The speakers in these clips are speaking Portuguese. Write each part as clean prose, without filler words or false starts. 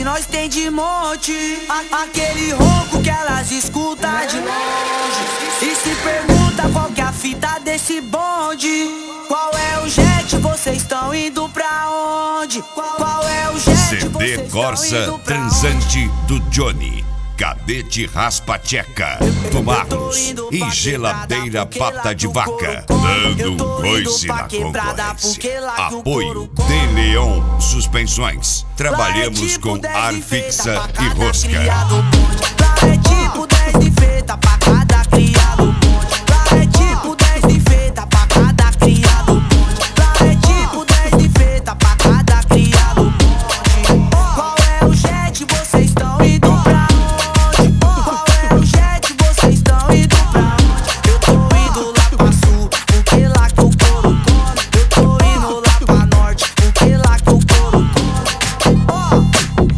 AF nós tem de monte. Aquele ronco que elas escutam de longe. E se pergunta qual que é a fita desse bonde. Qual é o jet, vocês estão indo pra onde? Qual é o jet, CD Corsa Transante do Johnny. Cadete Raspa Tcheca do Marlos e Geladeira Pata de Vaca, dando um coice na concorrência. Apoio de Leon Suspensões. Trabalhamos com ar fixa e rosca. Lá é tipo 10 de feta pra cada criado monte. Lá é tipo 10 de feta pra cada criado monte. Lá é tipo 10 de feta pra cada criado monte. Qual é o jet, vocês estão indo pra onde? Qual é o jet, vocês estão indo pra onde? Eu tô indo lá pra sul, porque lá que o couro come. Eu tô indo lá pra norte, porque lá que o couro come.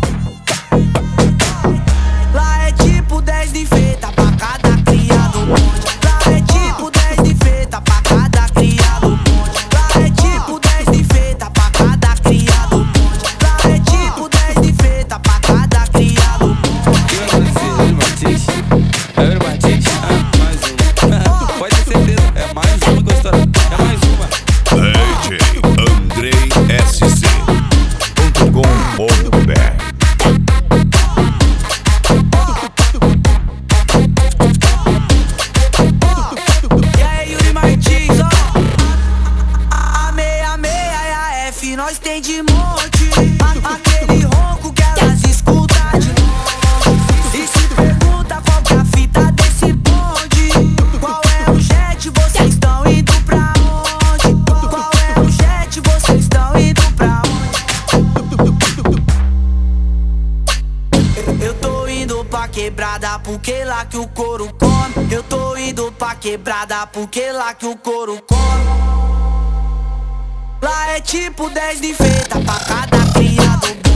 Lá é tipo 10 de feta pra cada criado monte. Lá é tipo 10 de feta pra cada criado monte. Lá é tipo 10 de feta pra cada criado monte. Lá é tipo 10 de feta pra cada criado monte. Mais uma. Pode ter certeza, é mais uma gostora. É mais uma. DJ Andrei SC.com.br. E aí, Yuri Martins, ó. A 66 e a F nós tem de monte. Aquele ronco que elas escutam de longe. E se pergunta qual que é a fita desse bonde. Qual é o jet, vocês estão indo pra onde? Qual é o jet, vocês estão indo pra onde? Eu tô indo pra quebrada porque lá que o couro come. Eu tô indo pra quebrada porque lá que o couro come. Lá é tipo 10 de feta pra cada criado.